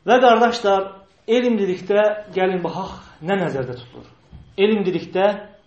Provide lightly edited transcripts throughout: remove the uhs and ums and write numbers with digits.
Və qardaşlar, elm dedikdə gəlin baxaq nə nəzərdə tutulur. Elm dedikdə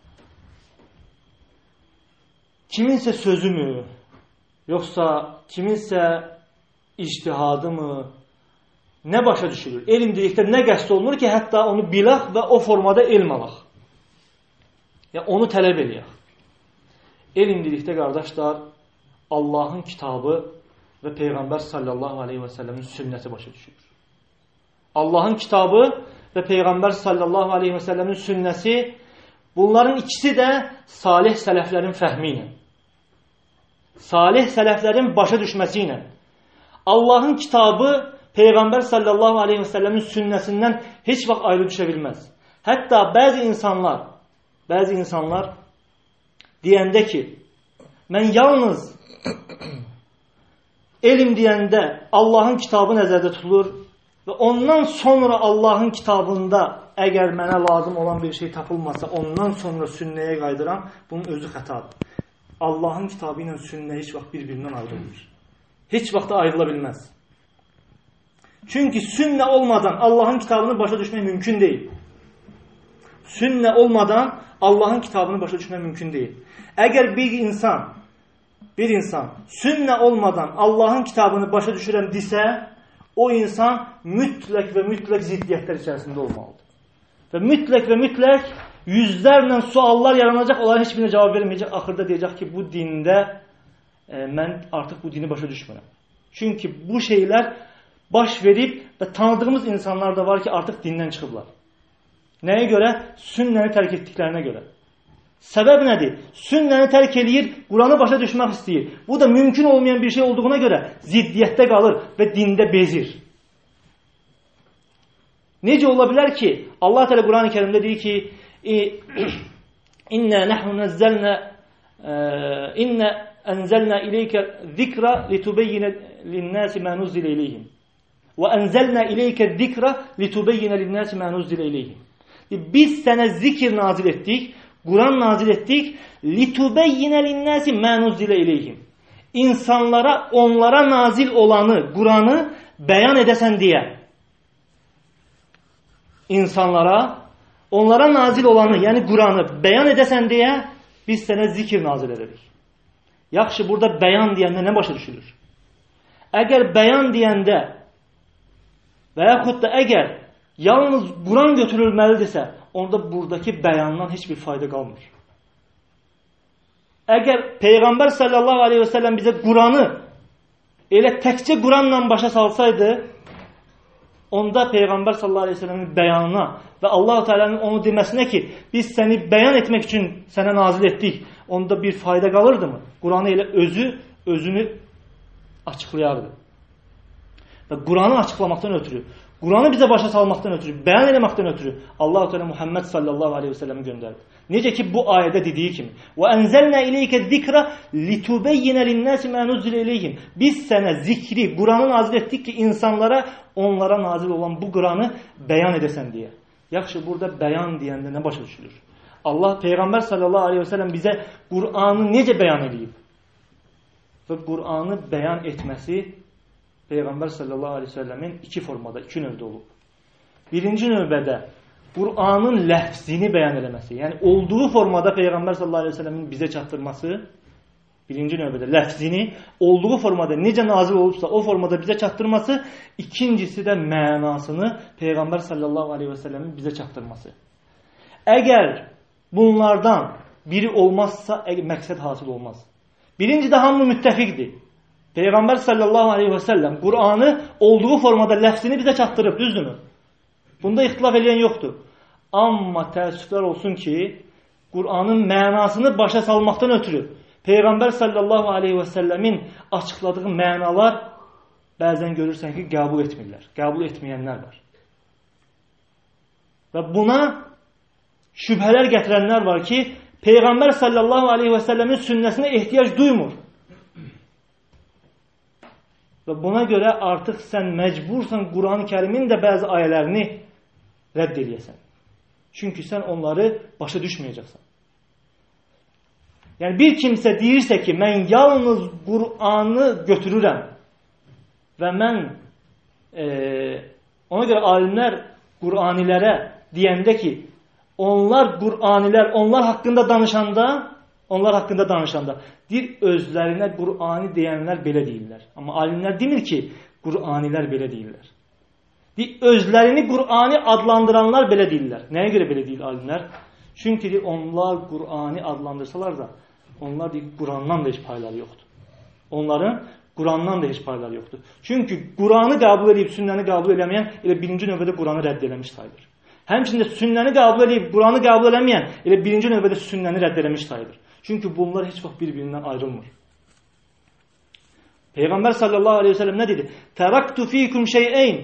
kiminsə sözü mü, yoxsa kiminsə ictihadı mı, nə başa düşülür? Elm dedikdə nə qəsd olunur ki, hətta onu bilək və o formada elm alaq. Yəni, onu tələb eləyək. Elm dedikdə qardaşlar, Allahın kitabı və Peyğəmbər sallallahu aleyhi və səlləmin sünnəti başa düşülür. Allahın kitabı və Peyğəmbər sallallahu aleyhi və səlləmin sünnəsi, bunların ikisi də salih sələflərin fəhmi ilə, salih sələflərin başa düşməsi ilə, Allahın kitabı Peyğəmbər sallallahu aleyhi və səlləmin sünnəsindən heç vaxt ayrı düşə bilməz. Hətta bəzi insanlar deyəndə ki, mən yalnız elm deyəndə Allahın kitabı nəzərdə tutulur və ondan sonra Allahın kitabında əgər mənə lazım olan bir şey tapılmasa, ondan sonra sünnəyə qaydıram, bunun özü xətadır. Allahın kitabı ilə sünnə heç vaxt bir-birindən ayrılmır. Heç vaxt da ayrıla bilməz. Çünki sünnə olmadan Allahın kitabını başa düşmək mümkün deyil. Sünnə olmadan Allahın kitabını başa düşmək mümkün deyil. Əgər bir insan sünnə olmadan Allahın kitabını başa düşürəm desə, o insan mütləq və mütləq ziddiyyətlər içərisində olmalıdır. Və mütləq yüzlərlə suallar yaranacaq, onların heç birine cavab verməyəcək. Axırda deyəcək ki, bu dində mən artıq bu dini başa düşmürəm. Çünki bu şeylər baş verib və tanıdığımız insanlar da var ki, artıq dindən çıxıblar. Nəyə görə? Sünnəni tərk etdiklərinə görə. Səbəb nədir? Sünnəni tərk eləyir, Quranı başa düşmək istəyir. Bu da mümkün olmayan bir şey olduğuna görə ziddiyyətdə qalır və dində bezir. Necə ola bilər ki, Allah Teala Quran-ı Kərimdə deyir ki, İnnə ənzəlnə ileykə zikra litubeyyinə linnəsi mə nuzzilə ileyhim. Və ənzəlnə ileykə zikra litubeyyinə linnəsi mə nuzzilə ileyhim. Biz sənə zikir nazil etdik, Quran nazil etdik, litubeyyinə linnəsi mə nuzzilə ileyhim. İnsanlara, onlara nazil olanı, Quranı bəyan edəsən deyə. İnsanlara, onlara nazil olanı, yəni Quranı bəyan edəsən deyə biz sənə zikir nazil edirik. Yaxşı, burada bəyan deyəndə nə başa düşülür? Əgər bəyan deyəndə və yaxud da əgər yalnız Quran götürülməlidirsə, onda buradakı bəyandan heç bir fayda qalmır. Əgər Peyğəmbər sallallahu aleyhi və səlləm bizə Quranı elə təkcə Quranla başa salsaydı, onda Peyğəmbər sallallahu aleyhi və səlləmin bəyanına və Allah-u Teala'nın onu deməsinə ki, biz səni bəyan etmək üçün sənə nazil etdik, onda bir fayda qalırdı mı? Quranı elə özünü açıqlayardı. Və Quranı açıqlamaqdan ötürü, Quranı bizə başa salmaqdan ötürü, bəyan eləməkdən ötürü Allah-u Teala Muhammed sallallahu aleyhi və səlləmi göndərdi. Necə ki, bu ayədə dediyi kimi وَاَنْزَلْنَا اِلَيْكَ الذِّكْرَ لِتُبَيِّنَ لِلنَّاسِ مَا نُزِّلَ اِلَيْهِمْ. Biz sənə zikri, Quranı nazil etdik ki, onlara nazil olan bu Quranı bəyan edəsən deyə. Yaxşı, burada bəyan deyəndə nə başa düşülür? Allah, Peyğəmbər sallallahu aleyhi və səlləm bizə Quranı necə bəyan edib? Və Quranı bəyan etməsi Peyğəmbər sallallahu aleyhi və səlləmin iki formada, iki növdə olub. Birinci növbədə Quranın ləfzini bəyan eləməsi, yəni olduğu formada Peyğəmbər sallallahu aleyhi və səlləmin bizə çatdırması, birinci növbədə ləfzini olduğu formada necə nazil olubsa o formada bizə çatdırması, ikincisi də mənasını Peyğəmbər sallallahu aleyhi və səlləmin bizə çatdırması. Əgər bunlardan biri olmazsa məqsəd hasil olmaz. Birinci də hamı müttəfiqdir. Peyğəmbər sallallahu aleyhi və səlləm Quranı olduğu formada ləfzini bizə çatdırıb, düzdürmü? Bunda ixtilaf edən yoxdur. Amma təəssüflər olsun ki, Quranın mənasını başa salmaqdan ötürü Peyğəmbər sallallahu aleyhi və səlləmin açıqladığı mənalar bəzən görürsən ki, qəbul etmirlər. Qəbul etməyənlər var. Və buna şübhələr gətirənlər var ki, Peyğəmbər sallallahu aleyhi və səlləmin sünnəsinə ehtiyac duymur. Və buna görə artıq sən məcbursan Quran-ı Kərimin də bəzi ayələrini rədd eləyəsən. Çünki sən onları başa düşməyəcəksən. Yəni bir kimsə deyirsə ki, mən yalnız Quranı götürürəm və mən Ona görə alimlər Qur'anilərə deyəndə ki, onlar Qur'anilər, onlar haqqında danışanda deyir, özlərinə Qur'ani deyənlər belə deyirlər. Amma alimlər demir ki, Qur'anilər belə deyirlər. Deyir, özlərini Qur'ani adlandıranlar belə deyirlər. Nəyə görə belə deyir alimlər? Çünki deyir, onlar Qur'ani adlandırsalar da, onlar deyir, Qur'andan da heç payları yoxdur. Onların Qur'andan da heç payları yoxdur. Çünki Qur'anı qəbul edib, sünnəni qəbul eləməyən elə birinci növbədə Qur'anı rədd eləmiş sayılır. Həmçində sünnəni qəbul edib, Qur'anı qəbul eləməyən elə birinci növbədə sünnəni rədd eləmiş sayılır. Çünki bunlar heç vaxt bir-birindən ayrılmır. Peyğəmbər sallallahu aleyhi ve sellem nə dedi? Təraktu fikum şey'eyn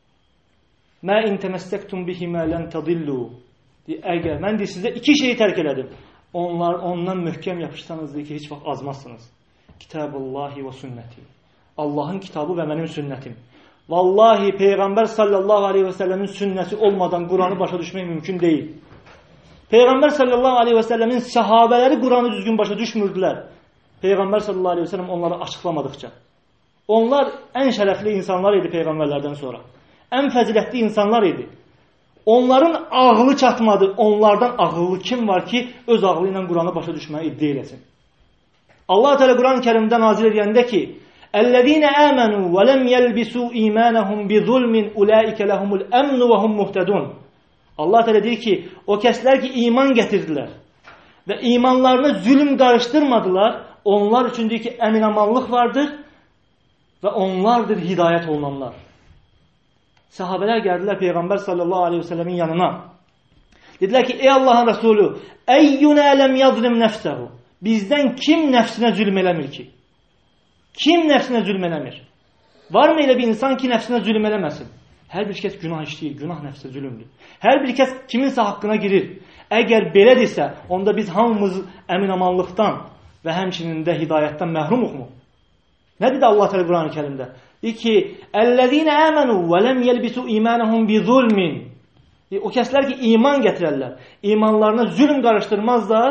mə in təməssəktum bihimə lən tədillu. Əgər mən deyir, sizə iki şeyi tərk elədim. Ondan möhkəm yapışsanız deyir ki, heç vaxt azmazsınız. Kitabullahi və sünnəti. Allahın kitabı və mənim sünnətim. Vallahi Peyğəmbər sallallahu aleyhi ve sellemin sünnəsi olmadan Qur'anı başa düşmək mümkün deyil. Peyğəmbər sallallahu aleyhi ve sellemin səhabələri Qur'anı düzgün başa düşmürdülər. Peyğəmbər sallallahu aleyhi ve sellem onları açıqlamadıqca. Onlar ən şərəfli insanlar idi Peyğəmbərlərdən sonra. Ən fəzilətli insanlar idi. Onların ağlı çatmadı. Onlardan ağıllı kim var ki, öz ağlı ilə Qur'anı başa düşməyi iddia eləsin? Allah Teala Qur'an-ı Kərimdə nazil edəndə ki, "Ellezine amenu ve lem yelbisu imanahum bi zulmin ulaika lahumul emn ve hum muhtedun." Allah Teala deyir ki, o kəslər ki iman gətirdilər və imanlarına zülm qarışdırmadılar, onlar üçün deyir ki, əminamanlıq vardır və onlardır hidayət olunanlar. Sahabələr gəldilər Peyğəmbər sallallahu aleyhi ve sellemin yanına. Dedilər ki, ey Allahın Resulü, eyyuna lem yazlim nefsehu. Bizdən kim nəfsinə zülm eləmir ki? Kim nəfsinə zülm eləmir? Varmı elə bir insan ki, nəfsinə zülm eləməsin? Hər bir kəs günah işləyir, günah nəfsə zülümdür. Hər bir kəs kiminsə haqqına girir. Əgər belədirsə, onda biz hamımız əminamanlıqdan və həmçinin də hidayətdən məhrumuq mu? Nə dedi Allah Teala Qur'an-ı Kərimdə? Deyir ki, "Ellezine amenu ve lem yelbisu imanahum bi zulmin." O kəslər ki iman gətirərlər, imanlarına zülm qarışdırmazlar.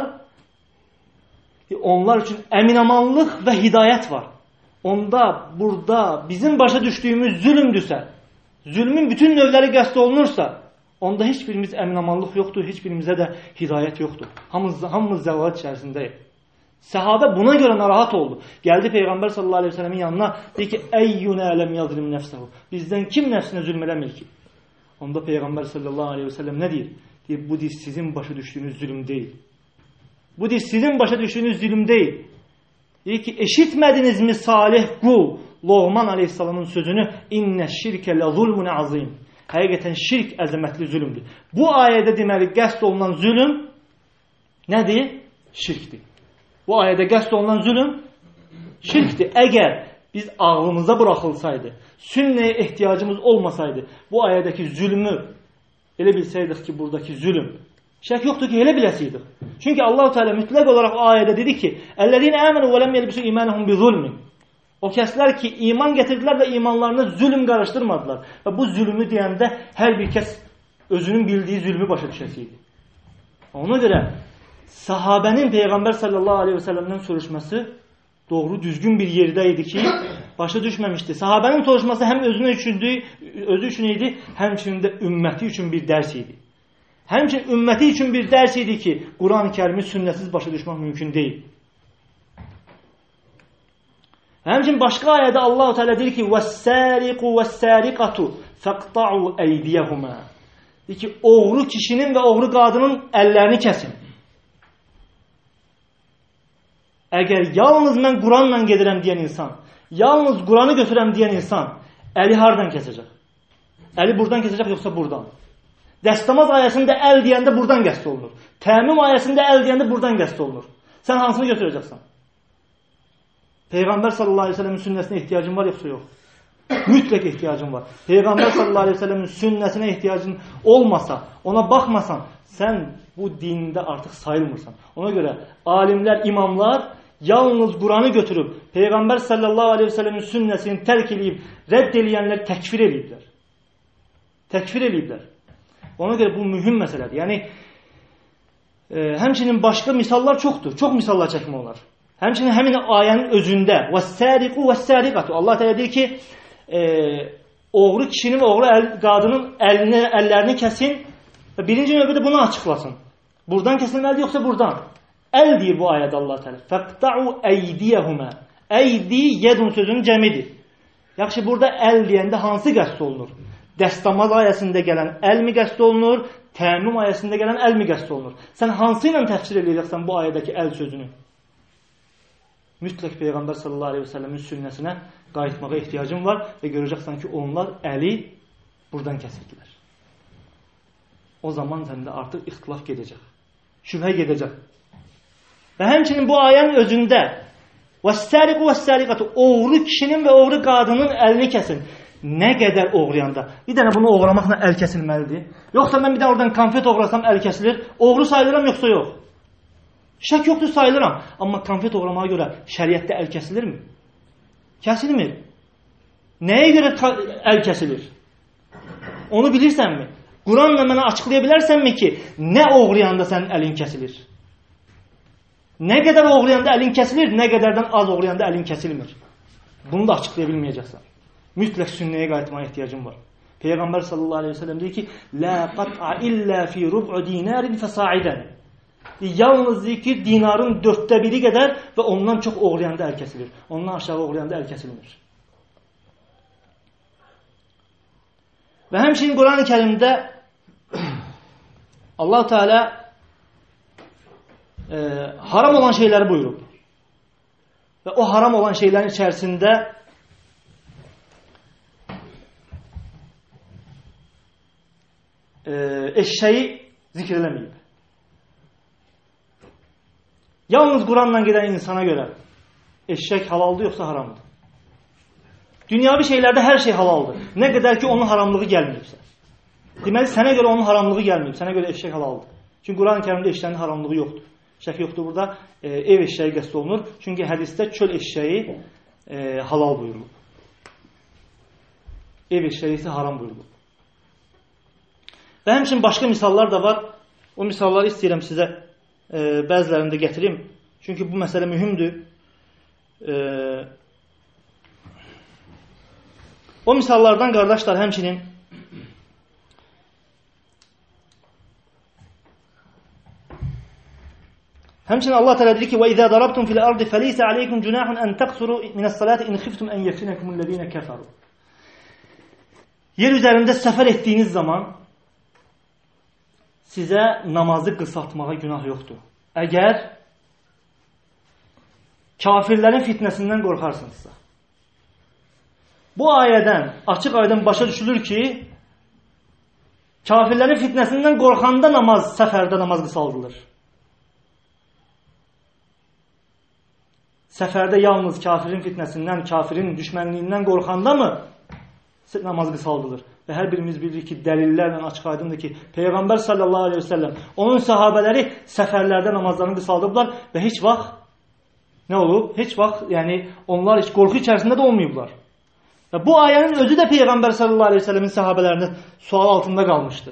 Onlar üçün əminamanlıq və hidayət var. Onda, burada bizim başa düşdüyümüz zülmdürsə, zülmün bütün növləri qəsd olunursa, onda heç birimiz əminamanlıq yoxdur, heç birimizə də hidayət yoxdur. Hamımız zəvalat içərisindəyik. Səhabə buna görə narahat oldu. Gəldi Peyğəmbər sallallahu aleyhi ve sellemin yanına, deyir ki, "Eyyuna lem yazlim nefsehu." Bizdən kim nəfsinə zülm eləmir ki? Onda Peyğəmbər sallallahu aleyhi ve sellem nə deyir? Deyir, bu deyir, sizin başa düşdüyünüz zülm deyil. Bu deyir, sizin başa düşdüyünüz zülm deyil. Deyir ki, eşitmədinizmi Salih qul Loğman aleyhissalamın sözünü? İnnə şirkə lə zulmun azim. Həqiqətən şirk əzəmətli zülümdür. Bu ayədə deməli qəsd olunan zülüm nədir? Şirkdir. Bu ayədə qəsd olunan zülüm şirkdir. Əgər biz ağlımıza buraxılsaydı, sünnəyə ehtiyacımız olmasaydı, bu ayədəki zülmü elə bilsəydik ki, buradakı zülüm şək yoxdur ki, elə biləsiydik. Çünki Allah-u Teala mütləq olaraq ayədə dedi ki, "Ellezine amenu ve lem yelbisu imanahum bi zulmin." O kəslər ki, iman gətirdilər və imanlarına zülm qarışdırmadılar. Və bu zülmü deyəndə hər bir kəs özünün bildiyi zülmü başa düşəsiydi. Ona görə sahabənin Peyğəmbər sallallahu aleyhi ve sellemdən soruşması doğru, düzgün bir yerdə idi ki, başa düşməmişdi. Sahabənin soruşması həm özü üçün idi, həmçinin də ümməti üçün bir dərs idi. Həmçinin ümməti üçün bir dərs idi ki, Quran-ı Kərimi sünnəsiz başa düşmək mümkün deyil. Həmçinin başqa ayədə Allah-u Teala deyir ki, "Vəs-səriqu vəs-səriqatu fəqta'u əydiyəhumə." Deyir ki, oğru kişinin və oğru qadının əllərini kəsin. Əgər yalnız mən Quranla gedirəm deyən insan, yalnız Quranı götürəm deyən insan, əli hardan kəsəcək? Əli buradan kəsəcək, yoxsa buradan? Dəstəmaz ayəsində əl deyəndə buradan qəsd olunur. Təmim ayəsində əl deyəndə buradan qəsd olunur. Sən hansını götürəcəksən? Peyğəmbər sallallahu aleyhi ve sellemin sünnəsinə ehtiyacın var, yoxsa yox? Mütləq ehtiyacın var. Peyğəmbər sallallahu aleyhi ve sellemin sünnəsinə ehtiyacın olmasa, ona baxmasan, sən bu dində artıq sayılmırsan. Ona görə alimlər, imamlar yalnız Quranı götürüb, Peyğəmbər sallallahu aleyhi ve sellemin sünnəsini tərk edib, rədd eləyənlər təkfir ediblər. Təkfir ediblər. Ona görə bu mühüm məsələdir. Yəni, həmçinin başqa misallar çoxdur. Çox misallar çəkmək olar. Həmçinin həmin ayənin özündə وَالسَّارِقُ وَالسَّارِقَةُ Allah Teala deyir ki, oğru kişinin və oğru qadının əllərini kəsin və birinci növbədə bunu açıqlasın. Buradan kəsilməlidir, yoxsa buradan? Əl deyir bu ayədə Allah Teala. Fəqta'u əydiyəhumə. Əydi, yedun sözünün cəmidir. Yaxşı, burada əl deyəndə hansı qəsd olunur? Dəstəmaz ayəsində gələn əl mi qəsd olunur? Təəmmüm ayəsində gələn əl mi qəsd olunur? Sən hansı ilə təfsir edəcəksən bu ayədəki əl sözünü? Mütləq Peyğəmbər sallallahu aleyhi ve sellemin sünnəsinə qayıtmağa ehtiyacın var və görəcəksən ki, onlar əli buradan kəsirdilər. O zaman səndə artıq ixtilaf gedəcək. Şübhə gedəcək. Və həmçinin bu ayənin özündə وَالسَّارِقُ وَالسَّارِقَةُ oğru kişinin və oğru qadının əlini kəsin. Nə qədər oğrayanda? Bir dənə bunu oğramaqla əl kəsilməlidir. Yoxsa mən bir də oradan konfet oğrasam əl kəsilir. Oğru sayılıram yoxsa yox? Şək yoxdur, sayılıram. Amma konfet oğramağa görə şəriətdə əl kəsilirmi? Kəsilmir. Nəyə görə əl kəsilir? Onu bilirsənmi? Quranla mənə açıqlaya bilərsənmi ki, nə oğrayanda sənin əlin kəsilir? Nə qədər oğrayanda əlin kəsilir, nə qədərdən az oğrayanda əlin kəsilmir. Bunu da açıqlaya bilməyəcəksən. Mütləq sünnəyə qayıtmaya ehtiyacın var. Peyğəmbər sallallahu aleyhi ve sellem deyir ki, "La qat'a illa fi rub'u dinarin fasa'idan." Yalnız zikir dinarın 1/4 qədər və ondan çox oğrayanda əl kəsilir. Ondan aşağı oğrayanda əl kəsilmir. Və həmçinin Quran-ı Kərimdə Allah Teala haram olan şeyləri buyurub. Və o haram olan şeylərin içərisində eşşəyi zikr eləməyib. Yalnız Quranla gedən insana görə eşşək halaldır yoxsa haramdır? Dünyavi şeylərdə hər şey halaldır. Nə qədər ki onun haramlığı gəlməyibsə. Deməli sənə görə onun haramlığı gəlməyib. Sənə görə eşşək halaldır. Çünki Quran-ı Kərimdə eşşəyin haramlığı yoxdur. Şək yoxdur burada. Ev eşşəyi qəsd olunur. Çünki hədisdə çöl eşşəyi halal buyurulub. Ev eşşəyi isə haram buyurulub. Və həmçinin başqa misallar da var. O misalları istəyirəm sizə bəzilərini də gətirim. Çünki bu məsələ mühümdür. O misallardan qardaşlar həmçinin Allah Teala deyir ki: "Və izə darabtum fil ardı fəleysə aleykum cunahun an taqsuru mine's-salati in xiftum an yeftinəkumul-lezina kafaru." Yer üzərində səfər etdiyiniz zaman sizə namazı qısaltmağa günah yoxdur. Əgər kafirlərin fitnəsindən qorxarsınızsa. Bu ayədən açıq-aydın başa düşülür ki, kafirlərin fitnəsindən qorxanda səfərdə namaz qısaldılır. Səfərdə yalnız kafirin fitnəsindən, kafirin düşmənliyindən qorxanda mı namaz qısaldılır? Və hər birimiz bilirik ki, dəlillərlə açıq-aydındır ki, Peyğəmbər sallallahu aleyhi ve sellem, onun sahabələri səfərlərdə namazlarını qısaldıblar və heç vaxt nə olub? Heç vaxt, yəni onlar heç qorxu içərisində də olmayıblar. Və bu ayənin özü də Peyğəmbər sallallahu aleyhi ve sellemin sahabələrində sual altında qalmışdı.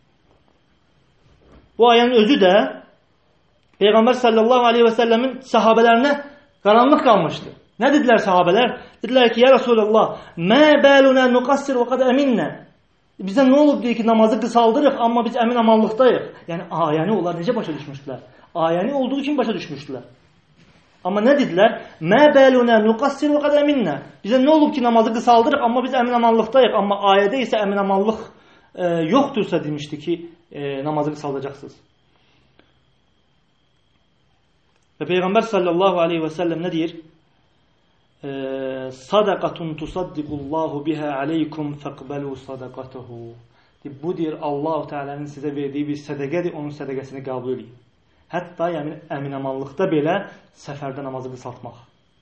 Bu ayənin özü də Peyğəmbər sallallahu aleyhi ve sellemin sahabələrinə qaranlıq qalmışdı. Nə dedilər sahabələr? Dedilər ki, ya Resulallah, mə bəlunə nuqassir və qad əminnə. Bizə nə olub deyir ki, namazı qısaldırıq, amma biz əmin amanlıqdayıq. Yəni, ayəni onlar necə başa düşmüşdülər? Ayəni olduğu kimi başa düşmüşdülər. Amma nə dedilər? Mə bəlunə nuqassir və qad əminnə. Bizə nə olub ki, namazı qısaldırıq, amma biz əmin amanlıqdayıq. Amma ayədə isə əmin amanlıq yoxdursa demişdi ki, namazı qısaldacaqsınız. Və Peyğəmbər sallallahu aleyhi və səlləm nə deyir? Sadaqatun tusaddiqullahu biha aleykum fəqbəlu sadaqatuhu. Bu deyir, Allah-u Teala'nın sizə verdiyi bir sədəqədir, onun sədəqəsini qəbul edin. Hətta yəni, əminamanlıqda belə səfərdə namazı qısaltmaq.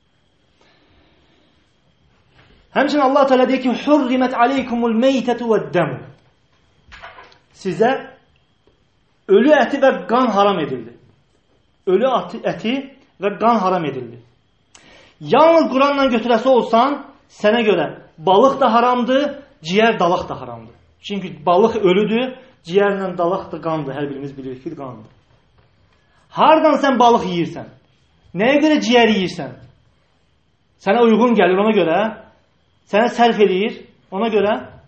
Həmçinin Allah Teala deyir ki, hurrimət aleykumul meytətu vəd-dəmu. Sizə ölü əti və qan haram edildi. Ölü əti və qan haram edildi. Yalnız Quranla götürəsi olsan, sənə görə balıq da haramdır, ciyər dalaq da haramdır. Çünki balıq ölüdür, ciyərlə dalaq da qandır. Hər birimiz bilirik ki, qandır. Hardan sən balıq yeyirsən? Nəyə görə ciyər yeyirsən? Sənə uyğun gəlir ona görə, sənə sərf eləyir ona görə.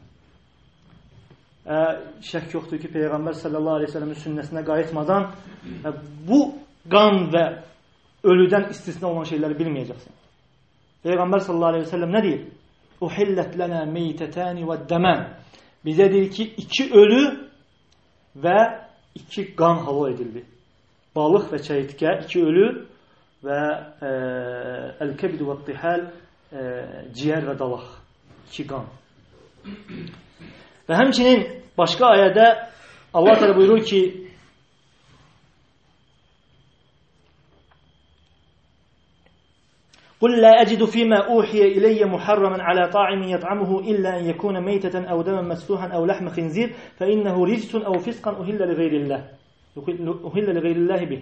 şək yoxdur ki, Peyğəmbər sallallahu aleyhi ve sellemin sünnəsinə qayıtmadan bu qan və ölüdən istisna olan şeyləri bilməyəcəksin. Peyğəmbər sallallahu aleyhi ve sellem nə deyir? Uhillət lənə meytətəni və dəmən. Bizə deyir ki, 2 ölü və 2 qan halal edildi. Balıq və çəyirtkə 2 ölü və əl-kəbid və tihal ciyər və dalaq 2 qan. Və həmçinin başqa ayədə Allah təala buyurur ki: "Qul la acidu fima uhiya ilayya muharraman ala ta'imin yat'amuhu illa an yakuna maytatan aw daman masfuhan aw lahma khinzir fa innahu rijsun aw fisqan uhilla li ghayrillah." Uhilla li ghayrillah bih.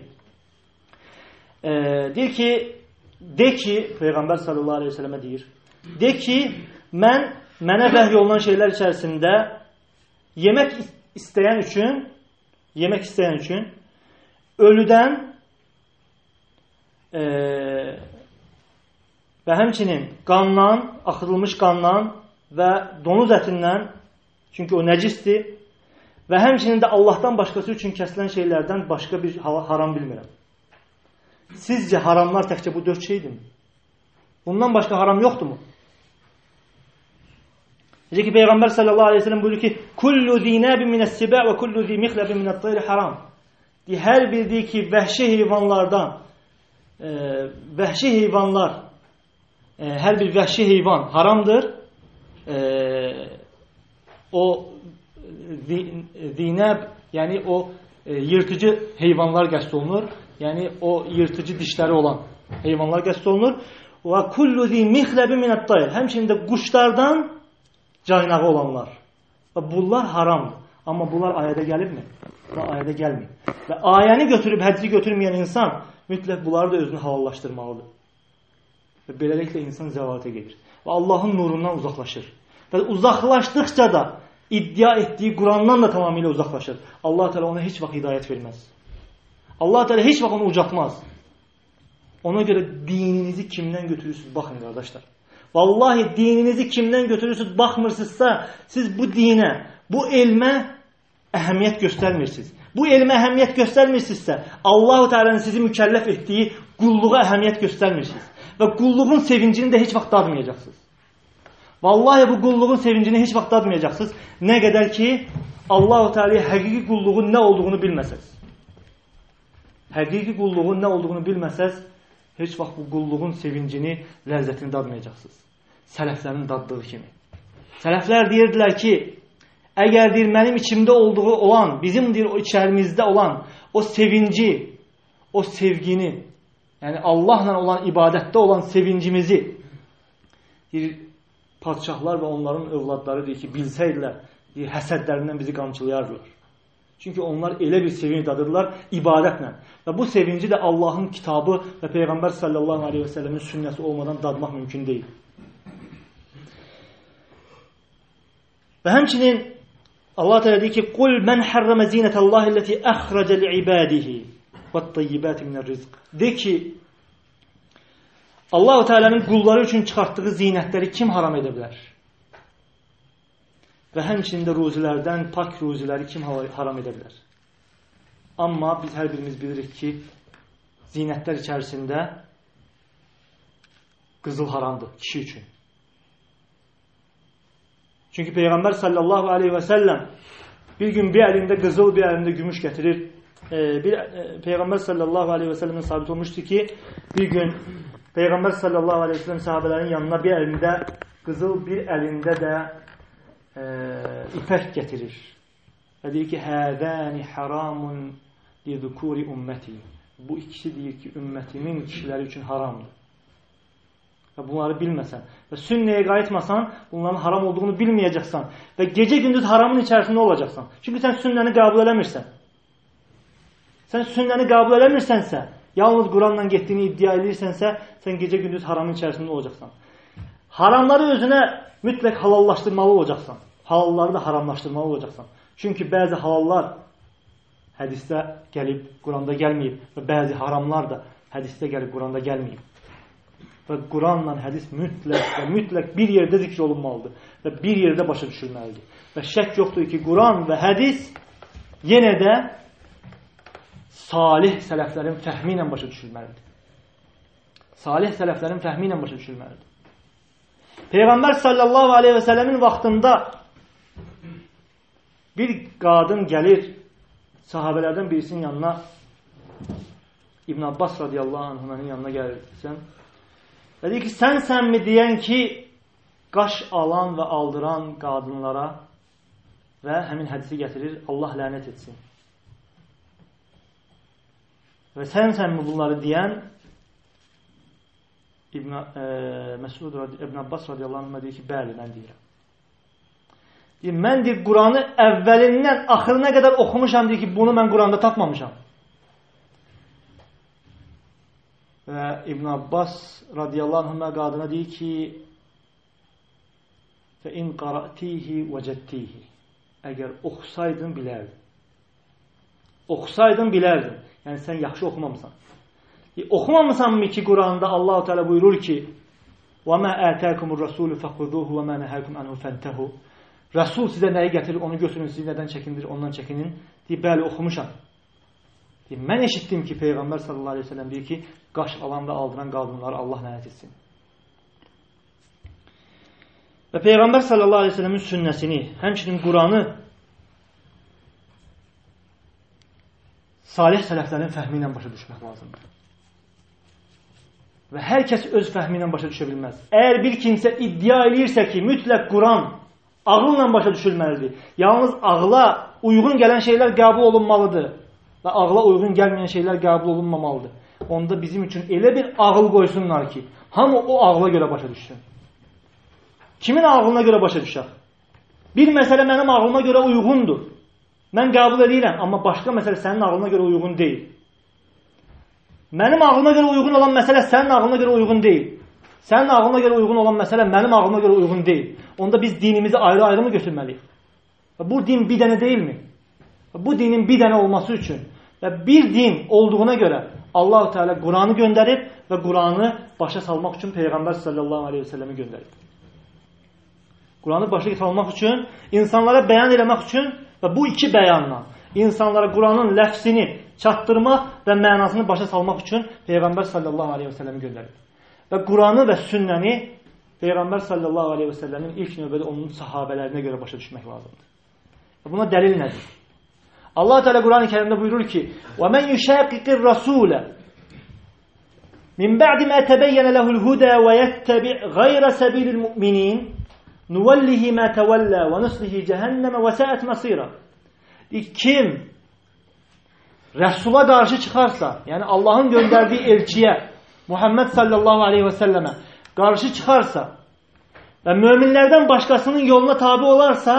Deyir ki, Peyğəmbər sallallahu aleyhi ve sellemə deyir. De ki, mənə vəhy olunan şeylər içərisində yemək istəyən üçün ölüdən və həmçinin qandan, axıdılmış qandan və donuz ətindən, çünki o nəcisdir, və həmçinin də Allahdan başqası üçün kəsilən şeylərdən başqa bir haram bilmirəm. Sizcə haramlar təkcə bu 4 şeydirmi? Bundan başqa haram yoxdurmu? Necə ki, Peyğəmbər sallallahu aleyhi ve sellem buyurur ki, kullu zinabin minəs-sibə və kullu zi mixləbin minət-tayri haram. Hər bir deyir ki, vəhşi heyvanlardan, hər bir vəhşi heyvan haramdır. O zinəb, yəni o yırtıcı heyvanlar qəsd olunur. Yəni o yırtıcı dişləri olan heyvanlar qəsd olunur. Və kullu zi mixləbin minət-tayr. Həmçinin də quşlardan caynağı olanlar. Və bunlar haramdır. Amma bunlar ayədə gəlibmi? Bunlar ayədə gəlmir. Və ayəni götürüb, həddi götürməyən insan mütləq bunları da özünü halallaşdırmalıdır. Və beləliklə insan zəvalətə gedir. Və Allahın nurundan uzaqlaşır. Və uzaqlaşdıqca da iddia etdiyi Qurandan da tamamilə uzaqlaşır. Allah Teala ona heç vaxt hidayət verməz. Allah Teala heç vaxt onu ucatmaz. Ona görə dininizi kimdən götürürsünüz? Baxın qardaşlar. Vallahi dininizi kimdən götürürsünüz? Baxmırsınızsa, siz bu dinə, bu elmə əhəmiyyət göstərmirsiniz. Bu elmə əhəmiyyət göstərmirsinizsə, Allah-u Teala'nın sizi mükəlləf etdiyi qulluğa əhəmiyyət göstərmirsiniz. Və qulluğun sevincini də heç vaxt dadmayacaqsınız. Vallahi bu qulluğun sevincini heç vaxt dadmayacaqsınız. Nə qədər ki, Allah-u Teala'ya həqiqi qulluğun nə olduğunu bilməsəz. Həqiqi qulluğun nə olduğunu bilməsəz, heç vaxt bu qulluğun sevincini, ləzzətini dadmayacaqsınız. Sələflərin daddığı kimi. Sələflər deyirdilər ki, əgər deyir, mənim içimdə olduğu olan, bizim deyir, o içərimizdə olan o sevinci, o sevgini, yəni Allahla olan ibadətdə olan sevincimizi deyir, padişahlar və onların övladları deyir ki, bilsəydilər, deyir, həsədlərindən bizi qamçılayardılar. Çünki onlar elə bir sevinç dadırlar ibadətlə. Və bu sevinci də Allahın kitabı və Peyğəmbər sallallahu aleyhi ve sellemin sünnəsi olmadan dadmaq mümkün deyil. Və həmçinin Allah Teala deyir ki, "Qul men harrama zinetallahi allati akhraja li'ibadihi vat-tayyibati minər-rizq." De ki, Allah Teala'nın qulları üçün çıxartdığı zinətləri kim haram edə bilər? Və həmçinin də ruzilərdən pak ruziləri kim haram edə bilər? Amma biz hər birimiz bilirik ki, zinətlər içərisində qızıl haramdır kişi üçün. Çünki Peyğəmbər sallallahu aleyhi və səlləm bir gün bir əlində qızıl, bir əlində gümüş gətirir. Peyğəmbər sallallahu aleyhi və səlləmin sabit olmuşdu ki, bir gün Peyğəmbər sallallahu aleyhi və səlləm sahabələrin yanına bir əlində qızıl, bir əlində də ipək gətirir. Və deyir ki, "Hədəni haramun li zukuri ümməti." Bu ikisi deyir ki, ümmətimin kişiləri üçün haramdır. Və bunları bilməsən və sünnəyə qayıtmasan, bunların haram olduğunu bilməyəcəksən və gecə-gündüz haramın içərisində olacaqsan. Çünki sən sünnəni qəbul eləmirsən. Sən sünnəni qəbul eləmirsənsə, yalnız Quranla getdiyini iddia edirsənsə, sən gecə-gündüz haramın içərisində olacaqsan. Haramları özünə mütləq halallaşdırmalı olacaqsan. Halalları da haramlaşdırmalı olacaqsan. Çünki bəzi halallar hədisdə gəlib, Quranda gəlməyib və bəzi haramlar da hədisdə gəlib, Quranda gəlməyib. Və Quranla hədis mütləq və mütləq bir yerdə zikr olunmalıdır və bir yerdə başa düşülməlidir. Və şək yoxdur ki, Quran və hədis yenə də salih sələflərin fəhmi ilə başa düşülməlidir. Salih sələflərin fəhmi ilə başa düşülməlidir. Peyğəmbər sallallahu aleyhi və səlləmin vaxtında bir qadın gəlir sahabələrdən birisinin yanına, İbn Abbas radiyallahu anh'ın yanına gəlirsən və deyir ki, sənmi deyən ki, qaş alan və aldıran qadınlara və həmin hədisi gətirir, Allah lənət etsin. Və sənmi bunları deyən İbn Abbas radiyallahu anh'a deyir ki, bəli, mən deyirəm. Mən deyir, Quranı əvvəlindən axırına qədər oxumuşam, deyir ki, bunu mən Quranda tapmamışam. Və İbn Abbas radiyallahu anh'a qadına deyir ki, فَاِنْ قَرَأْتِيهِ وَجَدْتِيهِ Əgər oxusaydın, bilərdin. Oxusaydın, bilərdin. Yəni, sən yaxşı oxumamısan. Oxumamısan mı ki, Quranda Allah-u Teala buyurur ki, وَمَا آتَاكُمُ الرَّسُولُ فَخُذُوهُ وَمَا نَهَاكُمْ عَنْهُ فَانْتَهُ Rəsul sizə nəyi gətirir, onu götürün, siz nədən çəkindir, ondan çəkinin. Deyir, bəli, oxumuşam. Deyir, mən eşitdim ki, Peyğəmbər sallallahu aleyhi ve sellem deyir ki, qaş alan və aldıran qadınları Allah lənət etsin. Və Peyğəmbər sallallahu aleyhi ve sellemin sünnəsini, həmçinin Quranı salih sələflərin fəhmi ilə başa düşmək lazımdır. Və hər kəs öz fəhmi ilə başa düşə bilməz. Əgər bir kimsə iddia edirsə ki, mütləq Quran ağılla başa düşülməlidir. Yalnız ağla uyğun gələn şeylər qəbul olunmalıdır və ağla uyğun gəlməyən şeylər qəbul olunmamalıdır. Onda bizim üçün elə bir ağıl qoysunlar ki, hamı o ağla görə başa düşsün. Kimin ağlına görə başa düşər? Bir məsələ mənim ağlıma görə uyğundur. Mən qəbul edirəm, amma başqa məsələ sənin ağlına görə uyğun deyil. Mənim ağlıma görə uyğun olan məsələ sənin ağlına görə uyğun deyil. Sənin ağlına görə uyğun olan məsələ mənim ağlıma görə uyğun deyil. Onda biz dinimizi ayrı-ayrı mı götürməliyik? Bu din bir dənə deyilmi? Bu dinin bir dənə olması üçün və bir din olduğuna görə Allah-u Teala Quranı göndərib və Quranı başa salmaq üçün Peyğəmbər sallallahu aleyhi ve sellem'i göndərib. Quranı başa salmaq üçün, insanlara bəyan eləmək üçün və bu iki bəyanla insanlara Quranın ləfsini çatdırmaq və mənasını başa salmaq üçün Peyğəmbər sallallahu aleyhi ve sellem'i göndərib. Və Quranı və sünnəni Peyğəmbər sallallahu aleyhi ve sellemin ilk növbədə onun sahabələrinə görə başa düşmək lazımdır. Buna dəlil nədir? Allah Teala Quran-ı Kerimdə buyurur ki: "Və men yushaqiqir rasule min ba'di ma tebayyana lehu'l huda ve yettabi' gayra sabilil mu'minin nuvallihi ma tawalla ve nuslihi cehenneme ve sa'at masira." Kim Resul'a qarşı çıxarsa, yəni Allahın göndərdiyi elçiyə Muhammed sallallahu aleyhi ve selleme qarşı çıxarsa və möminlərdən başqasının yoluna tabi olarsa,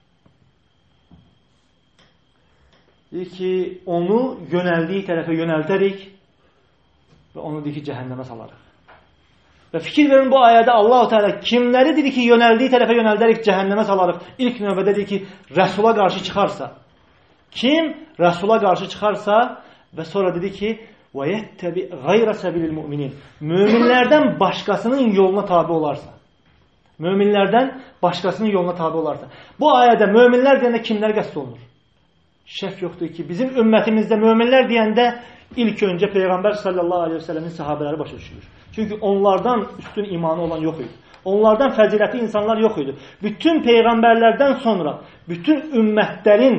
deyir ki, onu yönəldiyi tərəfə yönəldərik və onu deyir ki, cəhənnəmə salarıq. Və fikir verin, bu ayədə Allah-u Teala kimləri deyir ki, yönəldiyi tərəfə yönəldərik, cəhənnəmə salarıq? İlk növbədə deyir ki, Rəsula qarşı çıxarsa. Kim Rəsula qarşı çıxarsa və sonra dedi ki, وَيَتَّبِ غَيْرَ سَبِلِ الْمُؤْمِنِينَ Möminlərdən başqasının yoluna tabi olarsa. Möminlərdən başqasının yoluna tabi olarsa. Bu ayədə möminlər deyəndə kimlər qəsd olunur? Şək yoxdur ki, bizim ümmətimizdə möminlər deyəndə ilk öncə Peyğəmbər sallallahu aleyhi ve sellemin sahabələri başa düşülür. Çünki onlardan üstün imanı olan yox idi. Onlardan fəzilətli insanlar yox idi. Bütün Peyğəmbərlərdən sonra bütün ümmətlərin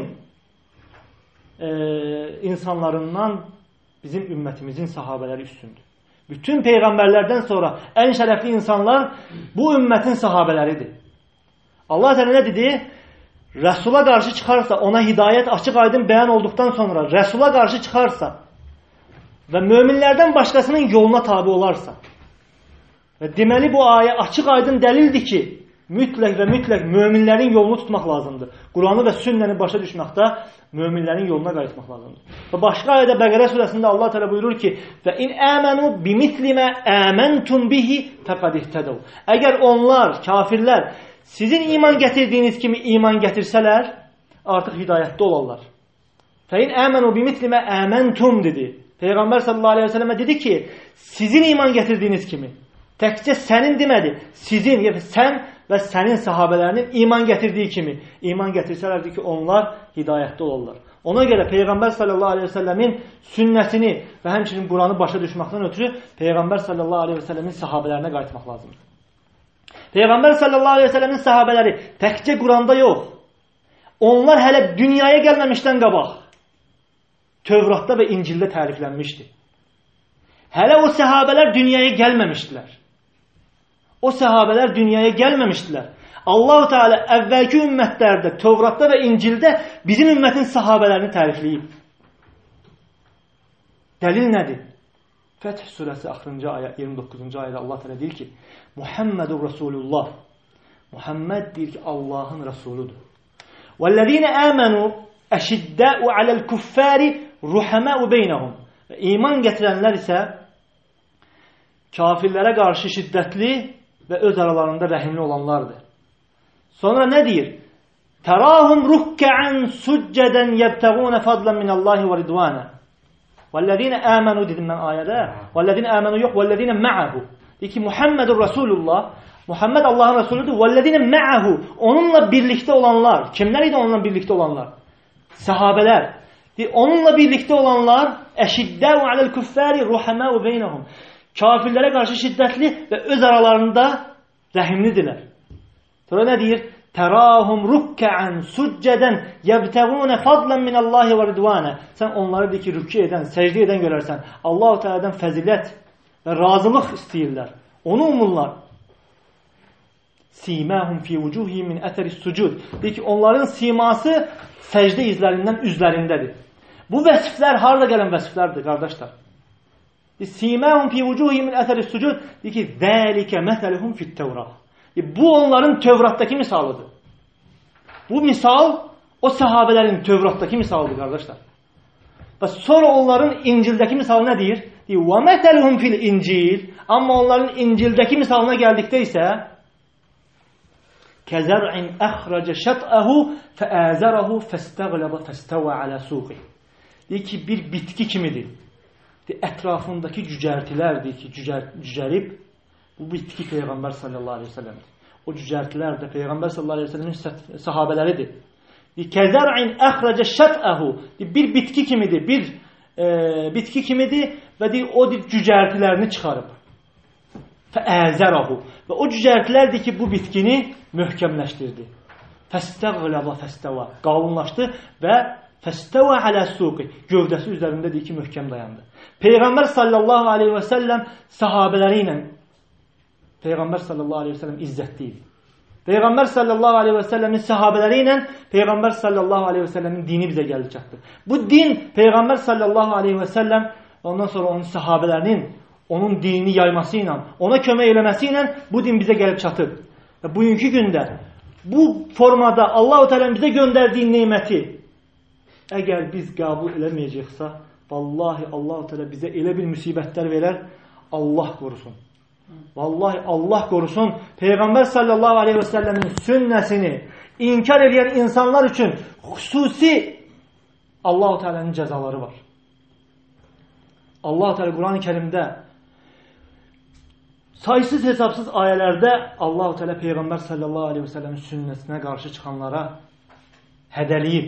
insanlarından bizim ümmətimizin sahabələri üstündür. Bütün Peyğəmbərlərdən sonra ən şərəfli insanlar bu ümmətin sahabələridir. Allah Teala nə dedi? Rəsula qarşı çıxarsa, ona hidayət açıq aydın bəyan olduqdan sonra Rəsula qarşı çıxarsa və möminlərdən başqasının yoluna tabi olarsa və deməli bu ayə açıq aydın dəlildir ki, mütləq və mütləq möminlərin yolunu tutmaq lazımdır. Quranı və sünnəni başa düşməkdə möminlərin yoluna qayıtmaq lazımdır. Və başqa ayədə Bəqərə surəsində Allah Teala buyurur ki: "Və in amanu bimislimə amantum bihi faqad ihtadav." Əgər onlar, kafirlər sizin iman gətirdiyiniz kimi iman gətirsələr, artıq hidayətdə olarlar. "Fə in amanu bimislimə amantum" dedi. Peyğəmbər sallallahu əleyhi və səlləmə dedi ki, sizin iman gətirdiyiniz kimi. Təkcə sənin demədi, sizin, yəni sən və sənin sahabələrinin iman gətirdiyi kimi iman gətirsələrdi ki, onlar hidayətdə olurlar. Ona görə Peyğəmbər sallallahu aleyhi ve sellemin sünnəsini və həmçinin Quranı başa düşməkdən ötürü Peyğəmbər sallallahu aleyhi ve sellemin sahabələrinə qayıtmaq lazımdır. Peyğəmbər sallallahu aleyhi ve sellemin sahabələri təkcə Quranda yox, onlar hələ dünyaya gəlməmişdən qabaq Tövratda və İncildə təriflənmişdi. Hələ o sahabələr dünyaya gəlməmişdilər. O sahabələr dünyaya gəlməmişdilər. Allah-u Teala əvvəlki ümmətlərdə, Tövratda və İncildə bizim ümmətin sahabələrini tərifləyib. Dəlil nədir? Fəth surəsi 29-cu ayədə Allah Teala deyir ki, Muhammedur Resulullah. Muhammed deyir ki, Allahın Resuludur. وَالَّذ۪ينَ آمَنُوا أَشِدَّاءُ عَلَى الْكُفَّارِ رُحَمَاءُ بَيْنَهُمْ. İman gətirənlər isə kafirlərə qarşı şiddətli və öz aralarında rəhimli olanlardır. Sonra nə deyir? Tərahum rukka'an succeden yebtaguna fadlan min Allahi ve ridwana. Vellezine amenu dedim mən ayədə. Vellezine amenu yox, vellezine ma'ahu. Deyir ki, Muhammedur Resulullah. Muhammed Allahın Resuludur. Vellezine ma'ahu. Onunla birlikte olanlar. Kimler idi onunla birlikte olanlar? Sahabeler. Deyir, onunla birlikte olanlar eşiddâ'u alel kuffâri ruhamâ'u beynehum. Kafirlərə qarşı şiddətli və öz aralarında rəhimlidirlər. Sonra nə deyir? Tərahum rukka'an succeden yebtaguna fadlan min Allahi ve ridwana. Sən onları deyir ki, rükû edən, səcdə edən görərsən. Allah-u Teala'dan fəzilət və razılıq istəyirlər. Onu umurlar. Simahum fi vucuhihim min athari sucud. Deyir ki, onların siması səcdə izlərindən üzlərindədir. Bu vəsiflər harda gələn vəsiflərdir, qardaşlar? Simahum fi vucuhihim min athari sucud. Deyir ki, zalika mesaluhum fit Tevrat. Bu onların Tövratdakı misalıdır. Bu misal o sahabelerin Tövratdakı misalıdır kardeşler. Və sonra onların İncil'deki misalı nə deyir? Deyir, وَمَثَلُهُمْ فِي الْاِنْجِيلِ. Amma onların İncil'deki misalına geldikdə isə كَزَرْعٍ أَخْرَجَ شَطْأَهُ فَآزَرَهُ فَاسْتَغْلَبَ فَاسْتَوَى عَلَى سُوقِهِ. Deyir ki, bir bitki kimidir. Deyir, ətrafındaki cücərtilərdir ki, cücərib. Bu bitki Peyğəmbər sallallahu aleyhi ve sellem'dir. O cücərtilər də Peyğəmbər sallallahu aleyhi ve sellemin sahabələridir. Kəzər'in əxrəcə şət'əhu. Bir bitki kimidir, bitki kimidir və o cücərtilərini çıxarıb. Fəəzərahu. Və o cücərtilərdir ki, bu bitkini möhkəmləşdirdi. Fəstəğləbə fəstəvə. Qalınlaşdı və fəstəvə alə suqi. Gövdəsi üzərindədir ki, möhkəm dayandı. Peyğəmbər sallallahu aleyhi ve sellem sahabələri ilə Peyğəmbər sallallahu aleyhi ve sellem izzətli idi. Peyğəmbər sallallahu aleyhi ve sellemin sahabələri ilə Peyğəmbər sallallahu aleyhi ve sellemin dini bizə gəlib çatdı. Bu din Peyğəmbər sallallahu aleyhi ve sellem ondan sonra onun sahabələrinin onun dinini yayması ilə, ona kömək eləməsi ilə bu din bizə gəlib çatıb. Və bugünkü gündə bu formada Allah-u Teala bizə göndərdiyi neməti əgər biz qəbul eləməyəcəksə, vallahi Allah-u Teala bizə elə bir müsibətlər verər, Allah qorusun. Vallahi Allah qorusun, Peyğəmbər sallallahu aleyhi ve sellemin sünnəsini inkar edən insanlar üçün xüsusi Allah-u Teala'nın cəzaları var. Allah-u Teala Quran-ı Kerimdə sayısız hesabsız ayələrdə Allah-u Teala Peyğəmbər sallallahu aleyhi ve sellemin sünnəsinə qarşı çıxanlara hədəliyib.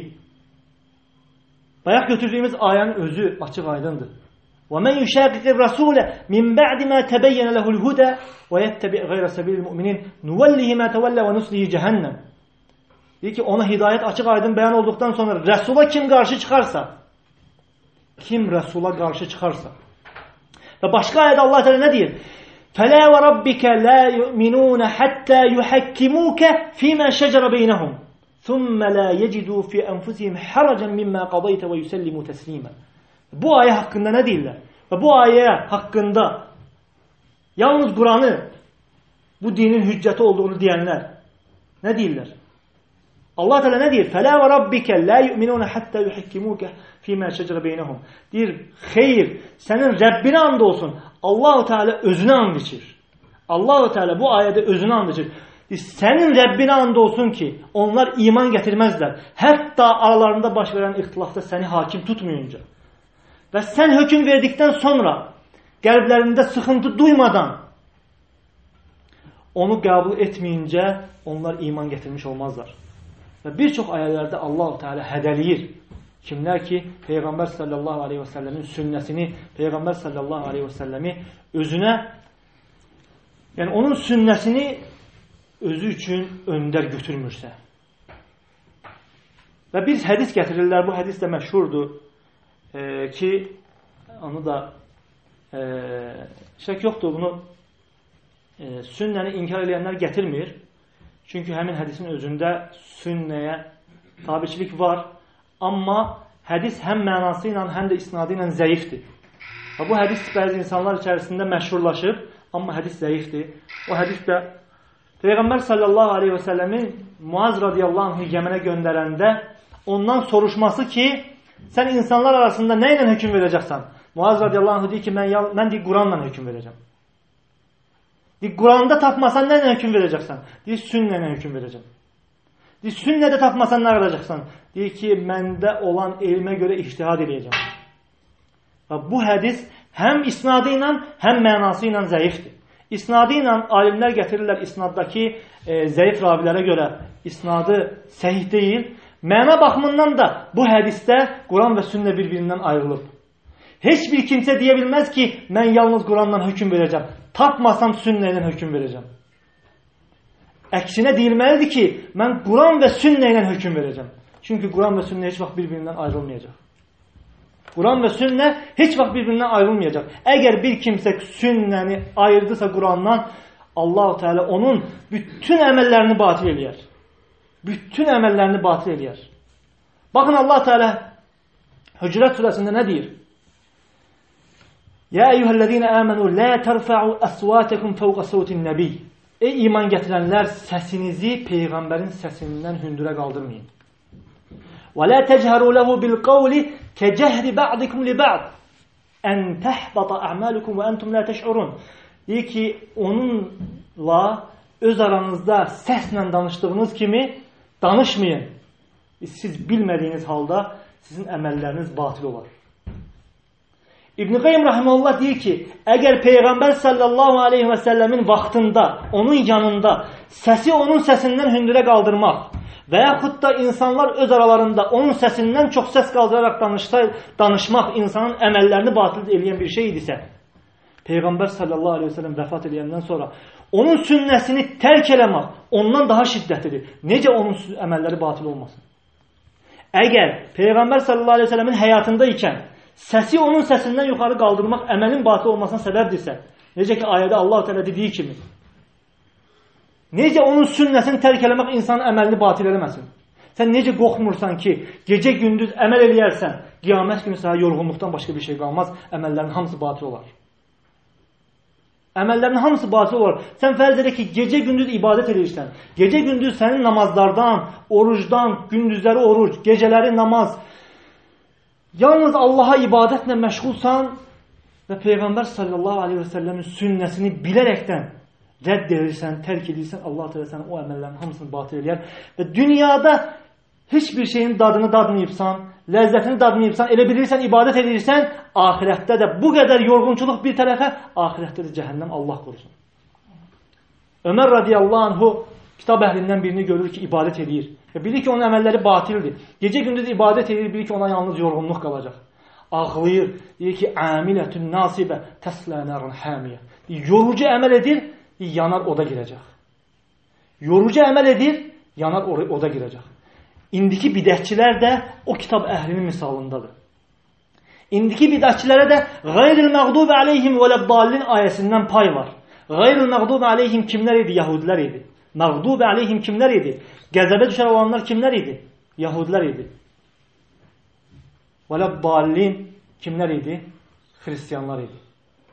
Bayaq götürdüyümüz ayənin özü açıq aydındır. وَمَنْ يُشَاقِقِ الرَّسُولَ مِنْ بَعْدِ مَا تَبَيَّنَ لَهُ الْهُدَى وَيَتَّبِعْ غَيْرَ سَبِيلِ الْمُؤْمِنِينَ نُوَلِّهِ مَا تَوَلَّى وَنُسْلِهِ جَهَنَّمْ. Deyir ki, ona hidayət açıq aydın bəyan olduqdan sonra Rəsula kim qarşı çıxarsa, kim Rəsula qarşı çıxarsa. Və başqa ayədə Allah Teala nə deyir? فَلَا وَرَبِّكَ لَا يُؤْمِنُونَ حَتَّى يُحَكِّمُوكَ فِي مَا شَجَرَ بَيْنَهُمْ ثُمَّ لَا يَجِدُوا فِي أَنفُسِهِمْ حَرَجًا مِمَّا قَضَيْتَ وَيُسَلِّمُوا تَسْلِيمًا. Bu ayə haqqında nə deyirlər? Və bu ayə haqqında yalnız Quranı bu dinin hüccəti olduğunu deyənlər nə deyirlər? Allah Teala nə deyir? فَلَا وَرَبِّكَ لَا يُؤْمِنُونَ حَتَّى يُحَكِّمُوكَ فِي مَا شَجَرَ بَيْنَهُمْ. Deyir, xeyr, sənin Rəbbinə and olsun. Allah-u Teala özünə and içir. Allah-u Teala bu ayədə özünə and içir. Sənin Rəbbinə and olsun ki, onlar iman gətirməzlər. Hətta aralarında baş verən ixtilafda səni hakim tutmayınca. Və sən hökm verdikdən sonra qəlblərində sıxıntı duymadan onu qəbul etməyincə onlar iman gətirmiş olmazlar. Və bir çox ayələrdə Allah-u Teala hədəliyir. Kimlər ki, Peyğəmbər sallallahu aleyhi və səlləmin sünnəsini, Peyğəmbər sallallahu aleyhi və səlləmi özünə, yəni onun sünnəsini özü üçün öndər götürmürsə. Və bir hədis gətirirlər, bu hədis də məşhurdur ki, onu da şək yoxdur, bunu sünnəni inkar edənlər gətirmir. Çünki həmin hədisin özündə sünnəyə tabiçilik var. Amma hədis həm mənası ilə, həm də isnadı ilə zəifdir. Və bu hədis bəzi insanlar içərisində məşhurlaşıb, amma hədis zəifdir. O hədis də Peyğəmbər sallallahu aleyhi və səlləmin Muaz radiyallahu anh Yəmənə göndərəndə ondan soruşması ki, sən insanlar arasında nə ilə hökm verəcəksən? Muaz radiyallahu anh deyir ki, mən deyir, Quranla hökm verəcəm. Deyir, Quranda tapmasan nə ilə hökm verəcəksən? Deyir, sünnə ilə hökm verəcəm. Deyir, sünnədə tapmasan nə qalacaqsan? Deyir ki, məndə olan elmə görə ictihad edəcəm. Və bu hədis həm isnadı ilə, həm mənası ilə zəifdir. İsnadı ilə alimlər gətirirlər isnaddakı zəif ravilərə görə isnadı səhih deyil. Məna baxımından da bu hədisdə Quran və sünnə bir-birindən ayrılıb. Heç bir kimsə deyə bilməz ki, mən yalnız Quranla hökm verəcəm. Tapmasam sünnə ilə hökm verəcəm. Əksinə deyilməlidir ki, mən Quran və sünnə ilə hökm verəcəm. Çünki Quran və sünnə heç vaxt bir-birindən ayrılmayacaq. Quran və sünnə heç vaxt bir-birindən ayrılmayacaq. Əgər bir kimsə sünnəni ayırdısa Qurandan, Allah-u Teala onun bütün əməllərini batil eləyər. Bütün əməllərini batil eləyər. Baxın, Allah-u Teala Hücrət surəsində nə deyir? Ya eyyuhəl-ləzīnə əmənu, lə tərfə'u əsvətəkum fəvqə səvtin nəbi. Ey iman gətirənlər, səsinizi Peyğəmbərin səsindən hündürə qaldırmayın. وَلَا تَجْهَرُوا لَهُ بِالْقَوْلِ كَجَهْرِ بَعْضِكُمْ لِبَعْضٍ أَنْ تَحْبَطَ أَعْمَالُكُمْ وَأَنْتُمْ لَا تَشْعُرُونَ. Deyir ki, onunla öz aranızda səslə danışdığınız kimi danışmayın. Siz bilmədiyiniz halda sizin əməlləriniz batil olar. İbn-i Qayyim rahimehullah deyir ki, əgər Peyğəmbər sallallahu aleyhi və səlləmin vaxtında, onun yanında səsi onun səsindən hündürə qaldırmaq və yaxud da insanlar öz aralarında onun səsindən çox səs qaldıraraq danışmaq insanın əməllərini batil eləyən bir şey idisə, Peyğəmbər sallallahu aleyhi və səlləm vəfat edəndən sonra onun sünnəsini tərk eləmək ondan daha şiddətlidir. Necə onun əməlləri batil olmasın? Əgər Peyğəmbər sallallahu aleyhi və səlləmin həyatında ikən səsi onun səsindən yuxarı qaldırmaq əməlin batil olmasına səbəbdirsə, necə ki ayədə Allah-u Teala dediyi kimi, necə onun sünnəsini tərk eləmək insanın əməlini batil eləməsin? Sən necə qorxmursan ki, gecə gündüz əməl eləyərsən, qiyamət günü sənə yorğunluqdan başqa bir şey qalmaz, əməllərin hamısı batil olar. Əməllərin hamısı batil olar. Sən fərz elə ki, gecə gündüz ibadət edirsən, gecə gündüz sənin namazlardan, orucdan, gündüzləri oruc, gecələri namaz, yalnız Allaha ibadətlə məşğulsan və Peyğəmbər sallallahu aleyhi və səlləmin sünnəsini bilərəkdən rədd edirsən, tərk edirsən, Allah Teala sənin o əməllərin hamısını batil eləyər və dünyada heç bir şeyin dadını dadmayıbsan, ləzzətini dadmayıbsan, elə bilirsən, ibadət edirsən, ahirətdə də bu qədər yorğunçuluq bir tərəfə, ahirətdə də cəhənnəm Allah qorusun. Ömər radiyallahu anhu kitab əhlindən birini görür ki, ibadət edir. Və bilir ki, onun əməlləri batildir. Gecə gündüz ibadət edir, bilir ki, ona yalnız yorğunluq qalacaq. Ağlayır, deyir ki, əmilətün nasibə təslənərun həmiyə. Yorucu əməl edir, yanar oda girəcək. Yorucu əməl edir, yanar oda girəcək. İndiki bidətçilər də o kitab əhlinin misalındadır. İndiki bidətçilərə də qayril məğdubi aleyhim vələddallin ayəsindən pay var. Qayril məğdubi aleyhim kimlər idi? Yahudilər idi. Məğdubi aleyhim kimlər idi? Qəzəbə düşər olanlar kimlər idi? Yahudilər idi. Vələddallin kimlər idi? Xristiyanlar idi.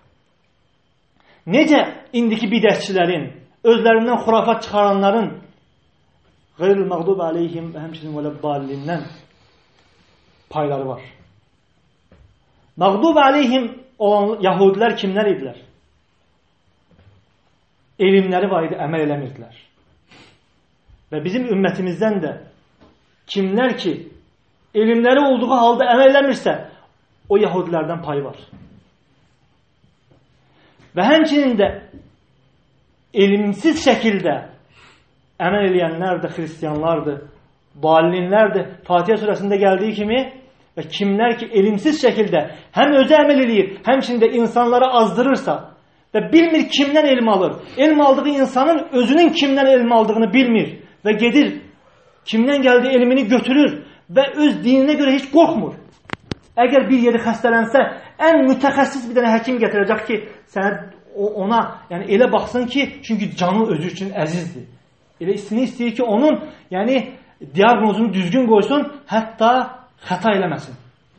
Necə indiki bidətçilərin, özlərindən xurafat çıxaranların qayril məğdubi aleyhim və həmçinin vələddallindən payları var. Məğdubi aleyhim olan Yahudilər kimlər idilər? Elmləri var idi, əməl eləmirdilər. Və bizim ümmətimizdən də kimlər ki, elmləri olduğu halda əməl eləmirsə, o Yahudilərdən payı var. Və həmçinin də elmsiz şəkildə əməl eləyənlər də xristiyanlardır, dallinlərdir. Fatihə surəsində gəldiyi kimi və kimlər ki elmsiz şəkildə həm özü əməl eləyir, həmçində insanlara azdırırsa və bilmir kimdən elm alır, elm aldığı insanın özünün kimdən elm aldığını bilmir və gedir kimdən gəldiyi elmini götürür və öz dininə görə heç qorxmur. Əgər bir yeri xəstələnsə, ən mütəxəssis bir dənə həkim gətirəcək ki, sənə ona yəni elə baxsın ki, çünki canı özü üçün əzizdir. Elə istəyir ki, onun yəni diaqnozunu düzgün qoysun, hətta xəta eləməsin.